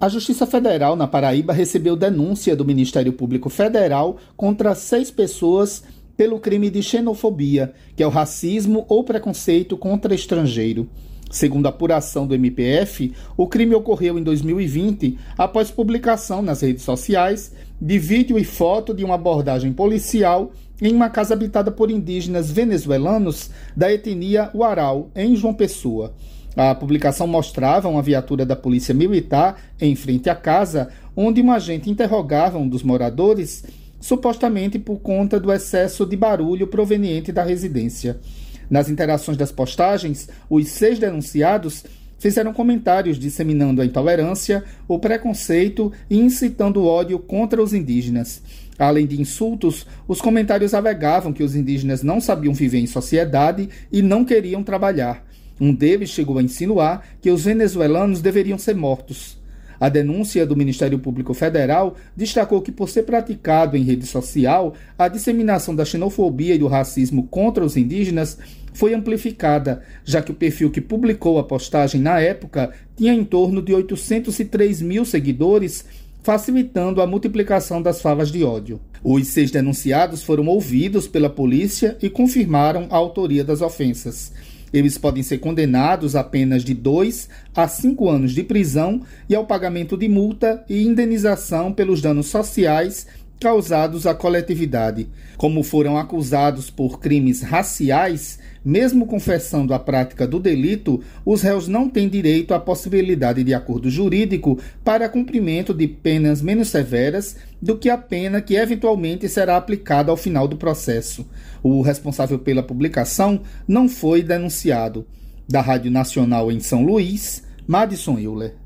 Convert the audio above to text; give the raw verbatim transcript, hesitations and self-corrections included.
A Justiça Federal na Paraíba recebeu denúncia do Ministério Público Federal contra seis pessoas pelo crime de xenofobia, que é o racismo ou preconceito contra estrangeiro. Segundo a apuração do M P F, o crime ocorreu em dois mil e vinte após publicação nas redes sociais de vídeo e foto de uma abordagem policial em uma casa habitada por indígenas venezuelanos da etnia Huaral, em João Pessoa. A publicação mostrava uma viatura da Polícia Militar em frente à casa, onde um agente interrogava um dos moradores, supostamente por conta do excesso de barulho proveniente da residência. Nas interações das postagens, os seis denunciados fizeram comentários disseminando a intolerância, o preconceito e incitando o ódio contra os indígenas. Além de insultos, os comentários alegavam que os indígenas não sabiam viver em sociedade e não queriam trabalhar. Um deles chegou a insinuar que os venezuelanos deveriam ser mortos. A denúncia do Ministério Público Federal destacou que, por ser praticado em rede social, a disseminação da xenofobia e do racismo contra os indígenas foi amplificada, já que o perfil que publicou a postagem na época tinha em torno de oitocentos e três mil seguidores, facilitando a multiplicação das falas de ódio. Os seis denunciados foram ouvidos pela polícia e confirmaram a autoria das ofensas. Eles podem ser condenados a penas de dois a cinco anos de prisão e ao pagamento de multa e indenização pelos danos sociais causados à coletividade. Como foram acusados por crimes raciais, mesmo confessando a prática do delito, os réus não têm direito à possibilidade de acordo jurídico para cumprimento de penas menos severas do que a pena que eventualmente será aplicada ao final do processo. O responsável pela publicação não foi denunciado. Da Rádio Nacional em São Luís, Madison Euler.